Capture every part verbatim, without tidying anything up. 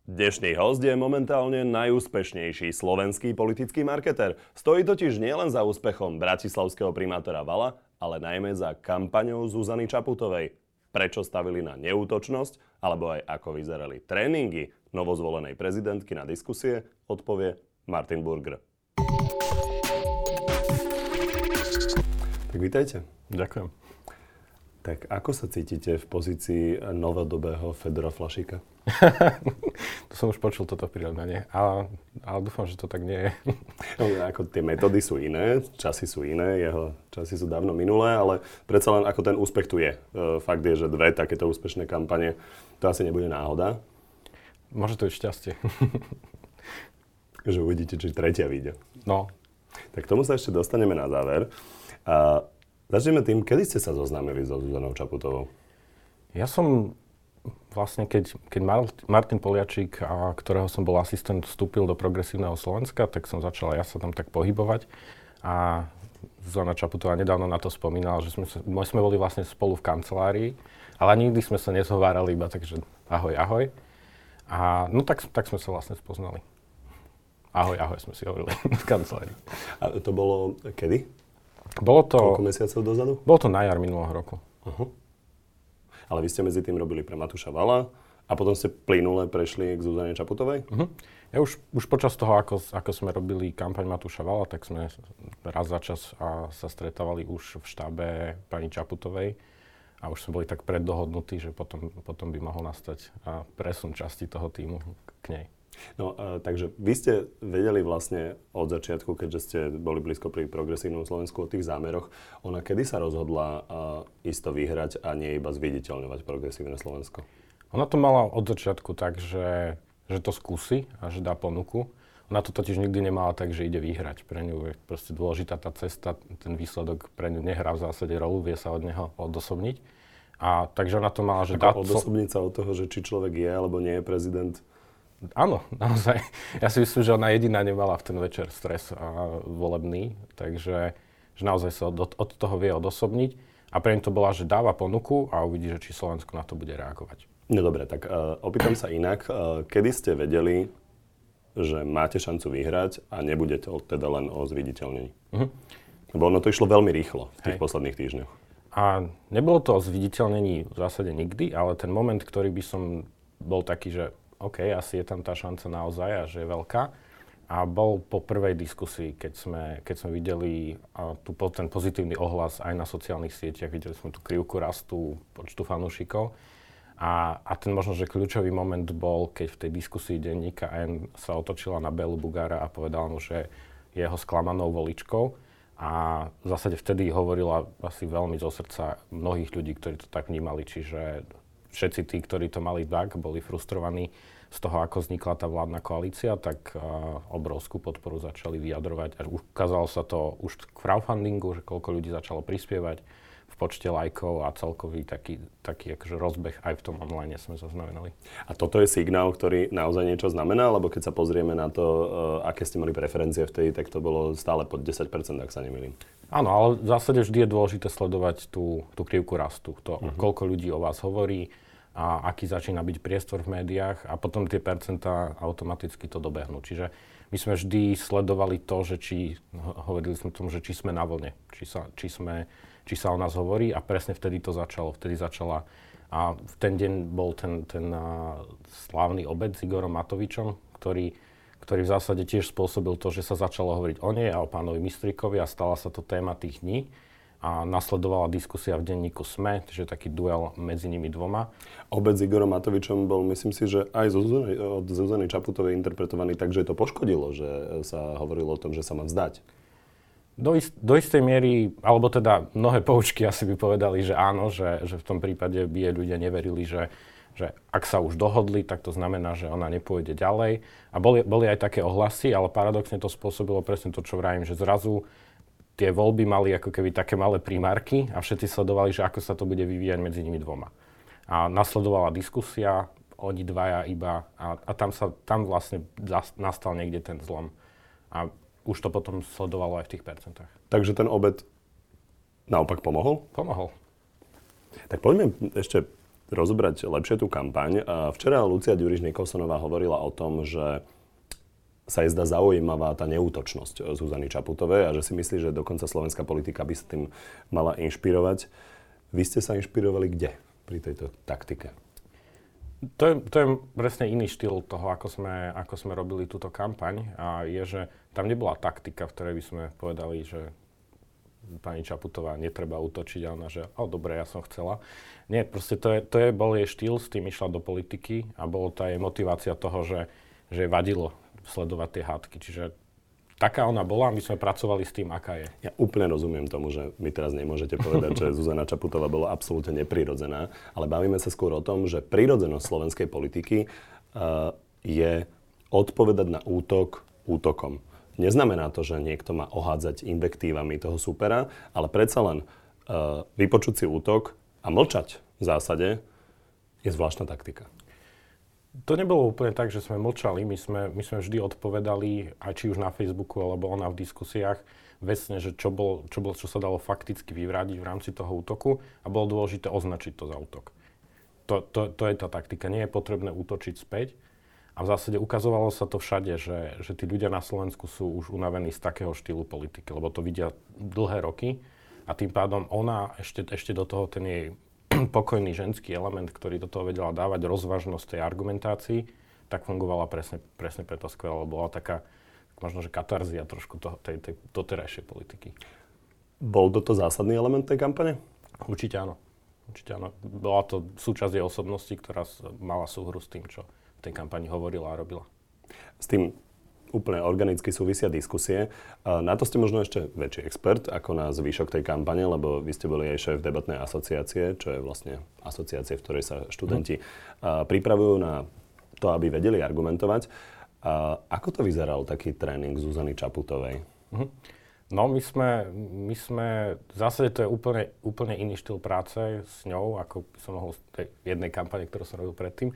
Dnešný host je momentálne najúspešnejší slovenský politický marketér. Stojí totiž nielen za úspechom bratislavského primátora Valla, ale najmä za kampaňou Zuzany Čaputovej. Prečo stavili na neútočnosť, alebo aj ako vyzerali tréningy novozvolenej prezidentky na diskusie, odpovie Martin Burger. Tak vítajte. Ďakujem. Tak ako sa cítite v pozícii novodobého Fedora Flašíka? To som už počul toto prirovnanie, ale, ale dúfam, že to tak nie je. No, ako tie metódy sú iné, časy sú iné, jeho časy sú dávno minulé, ale predsa len ako ten úspech tu je. E, fakt je, že dve takéto úspešné kampane, to asi nebude náhoda. Môže to byť šťastie. Že uvidíte, či tretia vyjde. No. Tak k tomu sa ešte dostaneme na záver. A začneme tým, kedy ste sa zoznámili so Zuzanou Čaputovou? Ja som vlastne, keď, keď Martin Poliačik, a ktorého som bol asistent, vstúpil do Progresívneho Slovenska, tak som začal ja sa tam tak pohybovať. A Zuzana Čaputová nedávno na to spomínala, že sme, sa, my sme boli vlastne spolu v kancelárii, ale nikdy sme sa nezhovárali iba takže ahoj, ahoj. A no tak, tak sme sa vlastne spoznali. Ahoj, ahoj sme si hovorili v kancelárii. A to bolo kedy? Bolo to... Koľko mesiacov dozadu? Bolo to na jar minulého roku. Uh-huh. Ale vy ste medzi tým robili pre Matúša Valla a potom ste plynule prešli k Zuzane Čaputovej? Uh-huh. Ja už, už počas toho, ako, ako sme robili kampaň Matúša Valla, tak sme raz za čas a sa stretávali už v štábe pani Čaputovej a už sme boli tak preddohodnutí, že potom, potom by mohol nastať a presun časti toho týmu k nej. No, uh, takže vy ste vedeli vlastne od začiatku, keďže ste boli blízko pri Progresívnom Slovensku o tých zámeroch, ona kedy sa rozhodla uh, isto vyhrať a nie iba zviditeľňovať Progresívne Slovensko? Ona to mala od začiatku tak, že, že to skúsi a že dá ponuku. Ona to totiž nikdy nemala tak, že ide vyhrať. Pre ňu je proste dôležitá tá cesta, ten výsledok pre ňu nehrá v zásade rolu, vie sa od neho odosobniť. A takže ona to mala, že dá... Odosobniť sa od toho, že či človek je alebo nie je prezident? Áno, naozaj. Ja si myslím, že ona jediná nemala v ten večer stres a volebný, takže že naozaj sa od, od toho vie odosobniť. A pre ňu to bola, že dáva ponuku a uvidí, že či Slovensko na to bude reagovať. No dobre, tak uh, opýtam sa inak. Uh, kedy ste vedeli, že máte šancu vyhrať a nebude to teda len o zviditeľnení? Uh-huh. Lebo ono to išlo veľmi rýchlo v tých Hej. posledných týždňoch. A nebolo to o zviditeľnení v zásade nikdy, ale ten moment, ktorý by som bol taký, že OK, asi je tam tá šanca naozaj a že je veľká. A bol po prvej diskusii, keď sme, keď sme videli a, tu, ten pozitívny ohlas aj na sociálnych sieťach, videli sme tú krivku rastu počtu fanúšikov. A, a ten možno, že kľúčový moment bol, keď v tej diskusii denníka N sa otočila na Bélu Bugára a povedala mu, že je jeho sklamanou voličkou. A v zásade vtedy hovorila asi veľmi zo srdca mnohých ľudí, ktorí to tak vnímali, čiže všetci tí, ktorí to mali tak, boli frustrovaní z toho, ako vznikla tá vládna koalícia, tak uh, obrovskú podporu začali vyjadrovať. A ukázalo sa to už k crowdfundingu, že koľko ľudí začalo prispievať v počte lajkov a celkový taký, taký akože rozbeh aj v tom online sme zaznamenali. A toto je signál, ktorý naozaj niečo znamená? Lebo keď sa pozrieme na to, uh, aké ste mali preferencie vtedy, tak to bolo stále pod desať percent, ak sa nemýlim. Áno, ale v zásade vždy je dôležité sledovať tú, tú krivku rastu. To, uh-huh. koľko ľudí o vás hovorí, a aký začína byť priestor v médiách a potom tie percentá automaticky to dobehnú. Čiže my sme vždy sledovali to, že či, hovorili sme tomu, že či sme na vlne, či sa, či sme, či sa o nás hovorí a presne vtedy to začalo. Vtedy začala a v ten deň bol ten, ten uh, slávny obed s Igorom Matovičom, ktorý, ktorý v zásade tiež spôsobil to, že sa začalo hovoriť o nej a o pánovi Mistrikovi a stala sa to téma tých dní. A nasledovala diskusia v denníku SME, čiže taký duel medzi nimi dvoma. Obed s Igorom Matovičom bol, myslím si, že aj od Zuzany Čaputovej interpretovaný tak, že to poškodilo, že sa hovorilo o tom, že sa má vzdať. Do, ist, do istej miery, alebo teda mnohé poučky asi by povedali, že áno, že, že v tom prípade by jej ľudia neverili, že, že ak sa už dohodli, tak to znamená, že ona nepôjde ďalej. A boli, boli aj také ohlasy, ale paradoxne to spôsobilo presne to, čo vravím, že zrazu tie voľby mali ako keby také malé primárky a všetci sledovali, že ako sa to bude vyvíjať medzi nimi dvoma. A nasledovala diskusia, oni dvaja iba a, a tam, sa, tam vlastne nastal niekde ten zlom. A už to potom sledovalo aj v tých percentách. Takže ten obed naopak pomohol? Pomohol. Tak poďme ešte rozobrať lepšie tú kampaň. Včera Lucia Ďuriš-Nikolsonová hovorila o tom, že sa jej zdá zaujímavá tá neútočnosť Zuzany Čaputovej a že si myslí, že dokonca slovenská politika by sa tým mala inšpirovať. Vy ste sa inšpirovali kde pri tejto taktike? To je, to je presne iný štýl toho, ako sme, ako sme robili túto kampaň. A je, že tam nebola taktika, v ktorej by sme povedali, že pani Čaputová netreba útočiť a ona, že o, dobre, ja som chcela. Nie, proste to je, to je, bol jej štýl, s tým išla do politiky a bolo tá jej motivácia toho, že, že jej vadilo sledovať tie hádky. Čiže taká ona bola, my sme pracovali s tým, aká je. Ja úplne rozumiem tomu, že mi teraz nemôžete povedať, že Zuzana Čaputová bola absolútne neprirodzená, ale bavíme sa skôr o tom, že prirodzenosť slovenskej politiky uh, je odpovedať na útok útokom. Neznamená to, že niekto má ohádzať invektívami toho supera, ale predsa len uh, vypočuť si útok a mlčať v zásade je zvláštna taktika. To nebolo úplne tak, že sme mlčali, my sme, my sme vždy odpovedali, aj či už na Facebooku, alebo ona v diskusiách, vecne, že čo, bol, čo, bol, čo sa dalo fakticky vyvrátiť v rámci toho útoku a bolo dôležité označiť to za útok. To, to, to je tá taktika, nie je potrebné útočiť späť a v zásade ukazovalo sa to všade, že, že tí ľudia na Slovensku sú už unavení z takého štýlu politiky, lebo to vidia dlhé roky a tým pádom ona ešte, ešte do toho ten jej pokojný ženský element, ktorý do toho vedela dávať rozvážnosť tej argumentácii, tak fungovala presne, presne preto skvelé, lebo bola taká, možno, že katarzia trošku toho, tej, tej doterajšej politiky. Bol toto zásadný element tej kampane? Určite áno. Určite áno. Bola to súčasť jej osobnosti, ktorá mala súhru s tým, čo v tej kampani hovorila a robila. S tým úplne organicky súvisia diskusie. Na to ste možno ešte väčší expert ako na zvyšok tej kampane, lebo vy ste boli aj šéf debatnej asociácie, čo je vlastne asociácia, v ktorej sa študenti mm. pripravujú na to, aby vedeli argumentovať. Ako to vyzeral taký tréning Zuzany Čaputovej? Mm. No my sme, my sme, v zásade to je úplne, úplne iný štýl práce s ňou, ako som mohol z tej jednej kampane, ktorú som robil predtým.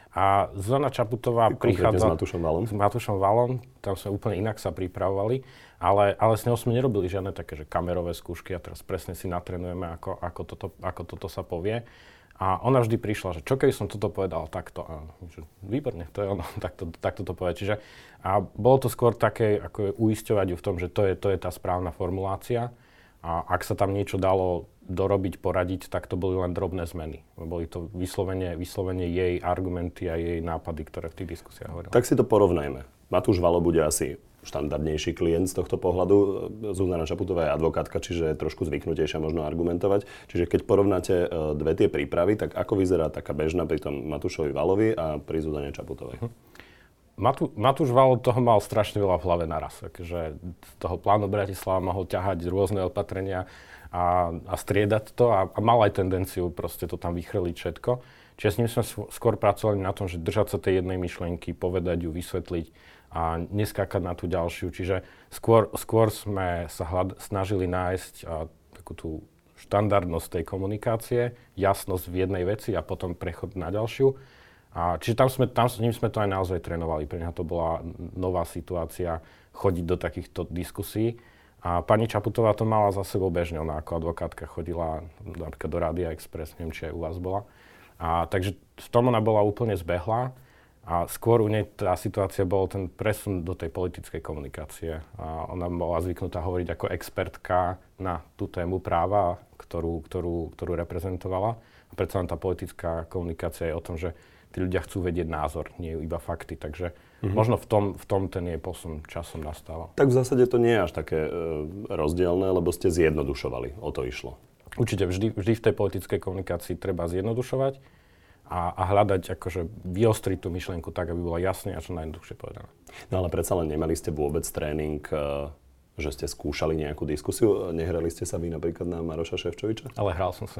A Zuzana Čaputová prichádza... s Matúšom Valom? S Matúšom Valom, tam sme úplne inak sa pripravovali, ale, ale s ňou sme nerobili žiadne také, že kamerové skúšky a teraz presne si natrenujeme, ako, ako, toto, ako toto sa povie. A ona vždy prišla, že čo keby som toto povedal takto. A že, výborne, to je ono, takto, takto to povie. Čiže, a bolo to skôr také, ako je uisťovať ju v tom, že to je, to je tá správna formulácia. A ak sa tam niečo dalo dorobiť, poradiť, tak to boli len drobné zmeny. Boli to vyslovene, vyslovene jej argumenty a jej nápady, ktoré v tých diskusiách hovorila. Tak si to porovnajme. Matúš Valo bude asi štandardnejší klient z tohto pohľadu. Zuzana Čaputová je advokátka, čiže je trošku zvyknutejšia možno argumentovať. Čiže keď porovnáte dve tie prípravy, tak ako vyzerá taká bežná pri tom Matúšovi Valovi a pri Zuzane Čaputovej? Hm. Matú, Matúš Val toho mal strašne veľa v hlave naraz. Takže z toho plánu Bratislava mohol ťahať rôzne opatrenia a, a striedať to a, a mal aj tendenciu proste to tam vychrliť všetko. Čiže s ním sme skôr pracovali na tom, že držať sa tej jednej myšlienky, povedať ju, vysvetliť a neskákať na tú ďalšiu. Čiže skôr, skôr sme sa hľad, snažili nájsť a, takú tú štandardnosť tej komunikácie, jasnosť v jednej veci a potom prechod na ďalšiu. A čiže tam, sme, tam s ním sme to aj naozaj trénovali. Pre mňa to bola nová situácia chodiť do takýchto diskusí. A pani Čaputová to mala za sebou bežne. Ona ako advokátka chodila napríklad do Rádia Express, neviem, či aj u vás bola. A takže v tom ona bola úplne zbehlá. A skôr u nej tá situácia bol ten presun do tej politickej komunikácie. A ona bola zvyknutá hovoriť ako expertka na tú tému práva, ktorú, ktorú, ktorú reprezentovala. A predsa len tá politická komunikácia je o tom, že tí ľudia chcú vedieť názor, nie iba fakty, takže mm-hmm. možno v tom, v tom ten jej posun časom nastával. Tak v zásade to nie je až také e, rozdielne, lebo ste zjednodušovali, o to išlo. Určite, vždy, vždy v tej politickej komunikácii treba zjednodušovať a, a hľadať, akože vyostriť tú myšlienku tak, aby bola jasne a čo najjednoduchšie povedané. No ale predsa len nemali ste vôbec tréning, e, že ste skúšali nejakú diskusiu? Nehrali ste sa vy napríklad na Maroša Šefčoviča? Ale hral som sa.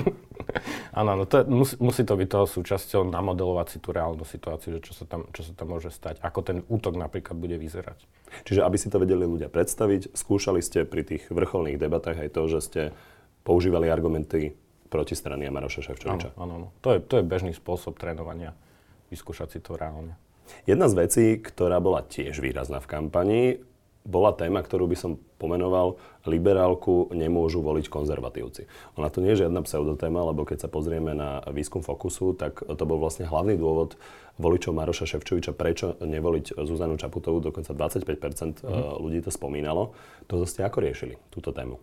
Áno, no to je, musí, musí to byť toho súčasťou namodelovať si tú reálnu situáciu, že čo sa, tam, čo sa tam môže stať, ako ten útok napríklad bude vyzerať. Čiže aby si to vedeli ľudia predstaviť, skúšali ste pri tých vrcholných debatách aj to, že ste používali argumenty proti strany Maroša Šefčoviča. Áno, áno. To je, to je bežný spôsob trénovania, vyskúšať si to reálne. Jedna z vecí, ktorá bola tiež výrazná v kampani, bola téma, ktorú by som pomenoval, liberálku nemôžu voliť konzervatívci. Ona to nie je žiadna pseudotéma, lebo keď sa pozrieme na výskum Fokusu, tak to bol vlastne hlavný dôvod voličov Maroša Šefčoviča, prečo nevoliť Zuzanu Čaputovú, dokonca dvadsaťpäť percent mm. ľudí to spomínalo. To ste ako riešili, túto tému?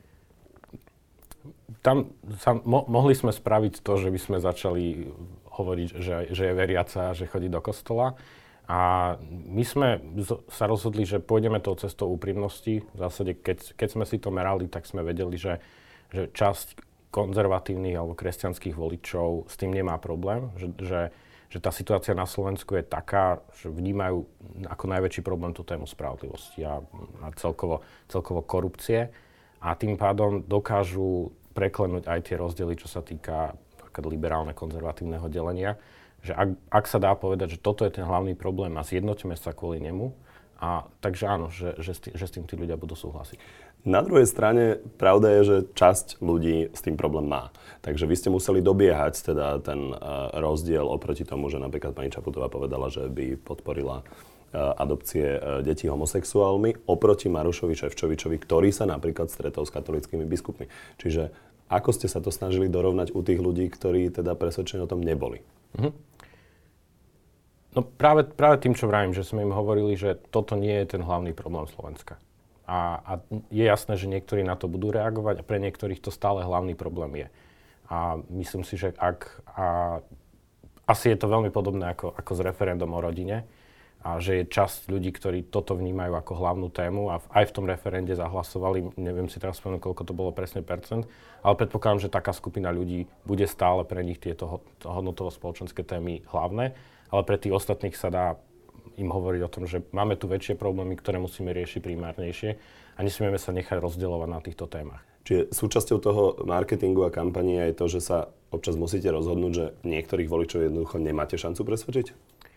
Tam sa, mo- mohli sme spraviť to, že by sme začali hovoriť, že, že je veriaca, že chodí do kostola. A my sme sa rozhodli, že pôjdeme tou cestou úprimnosti. V zásade, keď, keď sme si to merali, tak sme vedeli, že, že časť konzervatívnych alebo kresťanských voličov s tým nemá problém. Že, že, že tá situácia na Slovensku je taká, že vnímajú ako najväčší problém tú tému spravodlivosti a, a celkovo, celkovo korupcie. A tým pádom dokážu preklenúť aj tie rozdiely, čo sa týka liberálne konzervatívneho delenia. Že ak, ak sa dá povedať, že toto je ten hlavný problém a zjednoťme sa kvôli nemu, a takže áno, že, že, s tým, že s tým tí ľudia budú súhlasiť. Na druhej strane pravda je, že časť ľudí s tým problém má. Takže vy ste museli dobiehať teda ten uh, rozdiel oproti tomu, že napríklad pani Čaputová povedala, že by podporila uh, adopcie uh, detí homosexuálmi, oproti Marošovi Šefčovičovi, ktorý sa napríklad stretol s katolíckymi biskupmi. Čiže ako ste sa to snažili dorovnať u tých ľudí, ktorí teda presvedčení o tom neboli? Mhm. No práve, práve tým, čo vravím, že sme im hovorili, že toto nie je ten hlavný problém Slovenska. A, a je jasné, že niektorí na to budú reagovať a pre niektorých to stále hlavný problém je. A myslím si, že ak... A, asi je to veľmi podobné ako, ako s referendum o rodine. A že je časť ľudí, ktorí toto vnímajú ako hlavnú tému a v, aj v tom referende zahlasovali, neviem si teraz spomenúť, koľko to bolo presne percent, ale predpokladám, že taká skupina ľudí bude stále pre nich tieto hodnotovo-spoločenské témy hlavné. Ale pre tých ostatných sa dá im hovoriť o tom, že máme tu väčšie problémy, ktoré musíme riešiť primárnejšie a nesmieme sa nechať rozdielovať na týchto témach. Čiže súčasťou toho marketingu a kampanie je to, že sa občas musíte rozhodnúť, že niektorých voličov jednoducho nemáte šancu presvedčiť?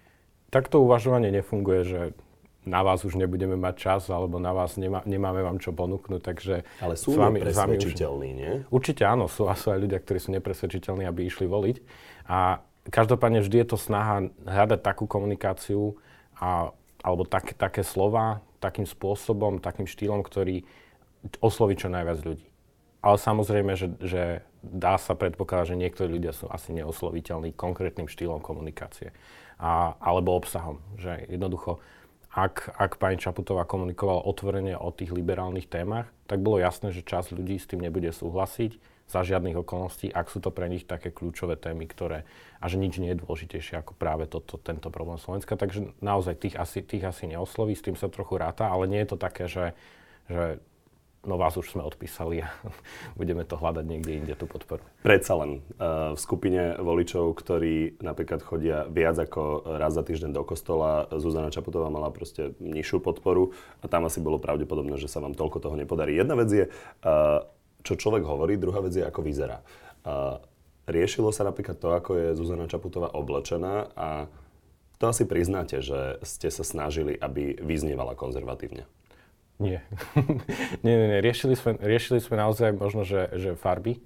Takto uvažovanie nefunguje, že na vás už nebudeme mať čas, alebo na vás nemá, nemáme vám čo ponúknuť, takže... Ale sú nepresvedčiteľní, nie? Určite áno, sú, a sú aj ľudia, ktorí sú nepresvedčiteľní, aby išli voliť. A každopádne vždy je to snaha hľadať takú komunikáciu a, alebo tak, také slova, takým spôsobom, takým štýlom, ktorý osloví čo najviac ľudí. Ale samozrejme, že, že dá sa predpokladať, že niektorí ľudia sú asi neosloviteľní konkrétnym štýlom komunikácie a, alebo obsahom. Že jednoducho, ak, ak pani Čaputová komunikovala otvorene o tých liberálnych témach, tak bolo jasné, že časť ľudí s tým nebude súhlasiť za žiadnych okolností, ak sú to pre nich také kľúčové témy, ktoré, a že nič nie je dôležitejšie ako práve toto, tento problém Slovenska. Takže naozaj tých asi, tých asi neosloví, s tým sa trochu ráta, ale nie je to také, že, že no vás už sme odpísali a budeme to hľadať niekde inde, tú podporu. Predsa len uh, v skupine voličov, ktorí napríklad chodia viac ako raz za týždeň do kostola, Zuzana Čaputová mala proste nižšiu podporu a tam asi bolo pravdepodobné, že sa vám toľko toho nepodarí. Jedna vec je, uh, čo človek hovorí, druhá vec je, ako vyzerá. Uh, riešilo sa napríklad to, ako je Zuzana Čaputová oblečená a to asi priznáte, že ste sa snažili, aby vyznievala konzervatívne. Nie. nie, nie, nie. Riešili sme, riešili sme naozaj možno, že, že farby.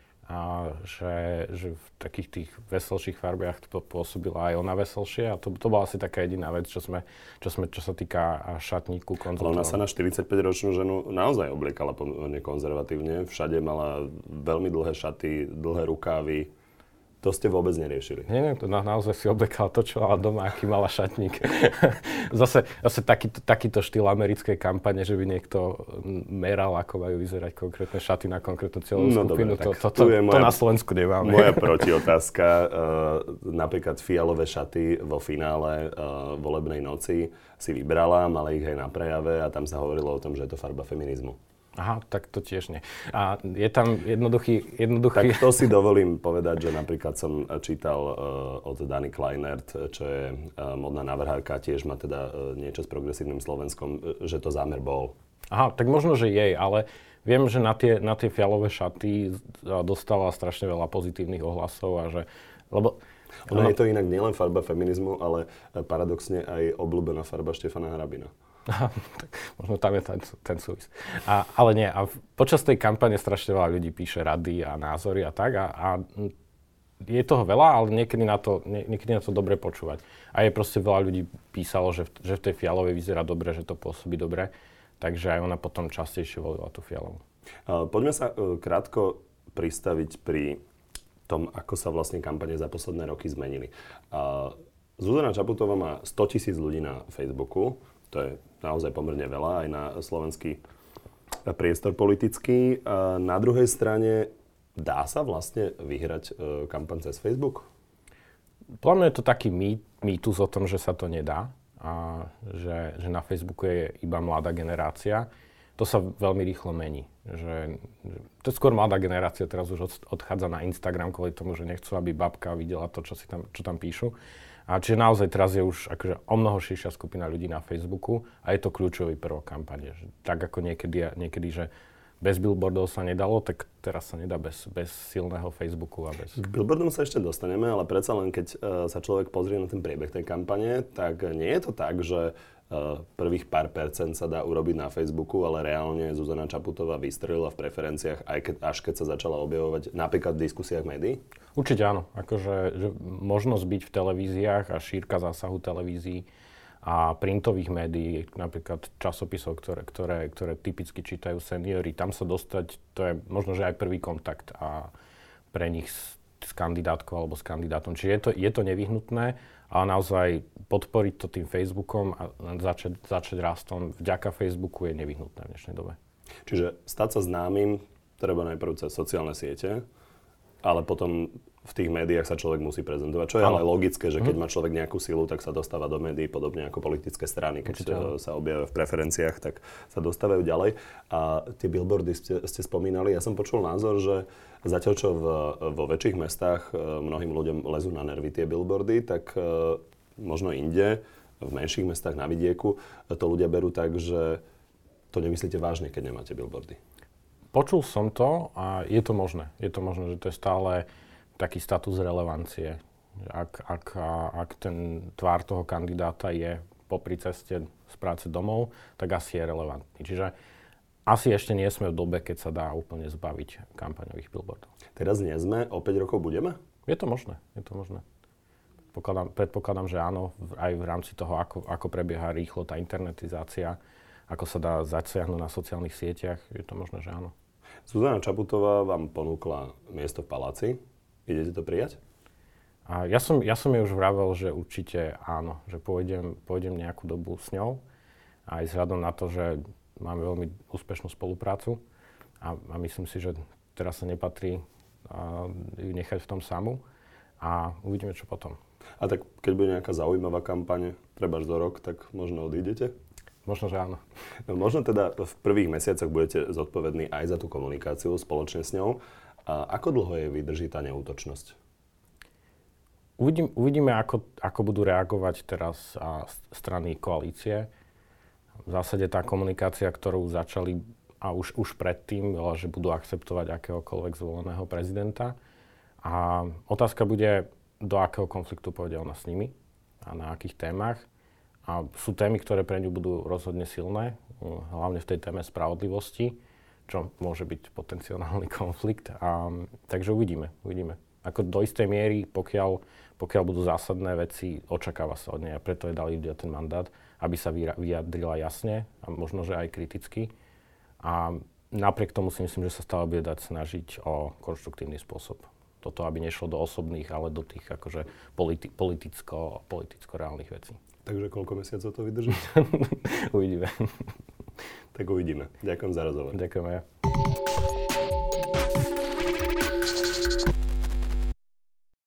A že, že v takých tých veselších farbiach to pôsobila aj ona veselšie a to, to bola asi taká jediná vec, čo sme, čo, sme, čo sa týka šatníku konzervatívne. Ale ona sa na štyridsaťpäťročnú ženu naozaj obliekala pomerne konzervatívne. Všade mala veľmi dlhé šaty, dlhé rukávy. To ste vôbec neriešili. Nie, nie, to na, naozaj si obliekala to, čo mala doma, aký mala šatník. zase zase takýto, takýto štýl americkej kampane, že by niekto meral, ako majú vyzerať konkrétne šaty na konkrétnu cieľovú no, skupinu. Dobre, to, to, to, to, moja, to na Slovensku nemáme. Moja protiotázka. Uh, napríklad fialové šaty vo finále uh, volebnej noci si vybrala, mala ich aj na prejave a tam sa hovorilo o tom, že je to farba feminizmu. Aha, tak to tiež nie. A je tam jednoduchý... jednoduchý... Tak to si dovolím povedať, že napríklad som čítal uh, od Dany Kleinert, čo je uh, modná návrhárka, tiež má teda uh, niečo s progresívnym Slovenskom, uh, že to zámer bol. Aha, tak možno, že jej, ale viem, že na tie, na tie fialové šaty dostala strašne veľa pozitívnych ohlasov a že... Lebo Ono je to inak nielen farba feminizmu, ale paradoxne aj obľúbená farba Štefana Harabina. Aha, tak možno tam je ten, ten súvis. A, ale nie, a počas tej kampane strašne veľa ľudí píše rady a názory a tak a, a je toho veľa, ale niekedy na, to, nie, niekedy na to dobre počúvať. A je proste veľa ľudí písalo, že v, že v tej fialovej vyzerá dobre, že to pôsobí dobre. takže aj ona potom častejšie volila tú fialovú. Poďme sa krátko pristaviť pri tom, ako sa vlastne kampane za posledné roky zmenili. Zuzana Čaputová má stotisíc ľudí na Facebooku, to je naozaj pomerne veľa aj na slovenský priestor politický. Na druhej strane dá sa vlastne vyhrať kampaň cez Facebook? Podľa mňa je to taký mýt, mýtus o tom, že sa to nedá a že, že na Facebooku je iba mladá generácia. To sa veľmi rýchlo mení. Že, že, to je skôr mladá generácia, teraz už od, odchádza na Instagram kvôli tomu, že nechcú, aby babka videla to, čo, si tam, čo tam píšu. A čiže naozaj teraz je už akože o mnoho širšia skupina ľudí na Facebooku a je to kľúčový prvok kampane. Že, tak ako niekedy, niekedy, že bez billboardov sa nedalo, tak teraz sa nedá bez, bez silného Facebooku a bez... K billboardom sa ešte dostaneme, ale predsa len keď uh, sa človek pozrie na ten priebeh tej kampane, tak nie je to tak, že uh, prvých pár percent sa dá urobiť na Facebooku, ale reálne Zuzana Čaputová vystrelila v preferenciách, aj keď, až keď sa začala objavovať napríklad v diskusiách médií? Určite áno. Akože že možnosť byť v televíziách a šírka zásahu televízií a printových médií, napríklad časopisov, ktoré, ktoré, ktoré typicky čítajú seniori, tam sa dostať, to je možno, že aj prvý kontakt a pre nich s, s kandidátkou alebo s kandidátom. Čiže je to, je to nevyhnutné, ale naozaj podporiť to tým Facebookom a začať, začať rastom vďaka Facebooku je nevyhnutné v dnešnej dobe. Čiže stať sa známym treba najprv cez sociálne siete, ale potom v tých médiách sa človek musí prezentovať. Čo je ale logické, že keď má človek nejakú silu, tak sa dostáva do médií, podobne ako politické strany. Keď Určite. sa objavia v preferenciách, tak sa dostávajú ďalej. A tie billboardy ste, ste spomínali. Ja som počul názor, že zatiaľ čo v, vo väčších mestách mnohým ľuďom lezú na nervy tie billboardy, tak možno inde, v menších mestách na vidieku, to ľudia berú tak, že to nemyslíte vážne, keď nemáte billboardy. Počul som to a je to možné. Je to možné, že to je stále taký status relevancie. Ak, ak, ak ten tvár toho kandidáta je popri ceste z práce domov, tak asi je relevantný. Čiže asi ešte nie sme v dobe, keď sa dá úplne zbaviť kampaňových billboardov. Teraz nie sme, o päť rokov budeme? Je to možné, je to možné. Predpokladám, predpokladám že áno, aj v rámci toho, ako, ako prebieha rýchlo tá internetizácia, ako sa dá zasiahnuť na sociálnych sieťach, je to možné, že áno. Zuzana Čaputová vám ponúkla miesto v paláci. Idete to prijať? A ja som, ja som jej už vravel, že určite áno, že pôjdem, pôjdem nejakú dobu s ňou. Aj vzhľadom na to, že máme veľmi úspešnú spoluprácu a, a myslím si, že teraz sa nepatrí a, ju nechať v tom samú a uvidíme, čo potom. A tak keď bude nejaká zaujímavá kampaň, treba až do rok, tak možno odídete? Možno, že áno. No, možno teda v prvých mesiacoch budete zodpovední aj za tú komunikáciu spoločne s ňou. A ako dlho jej vydrží tá neútočnosť? Uvidím, uvidíme, ako, ako budú reagovať teraz a strany koalície. V zásade tá komunikácia, ktorú začali a už, už predtým, že budú akceptovať akéhokoľvek zvoleného prezidenta. A otázka bude, do akého konfliktu pôjde ona s nimi a na akých témach. A sú témy, ktoré pre ňu budú rozhodne silné, hlavne v tej téme spravodlivosti, čo môže byť potenciálny konflikt. A, takže uvidíme, uvidíme. Ako do istej miery, pokiaľ, pokiaľ budú zásadné veci, očakáva sa od nej. A preto jej dali ľudia ten mandát, aby sa vyjadrila jasne a možno, že aj kriticky. A napriek tomu si myslím, že sa stále bude dať snažiť o konštruktívny spôsob. Toto, aby nešlo do osobných, ale do tých akože politi- politicko, politicko-reálnych vecí. Takže koľko mesiacov to vydrží? Uvidíme. Tak uvidíme. Ďakujem za rozhovor. Ďakujem aj ja.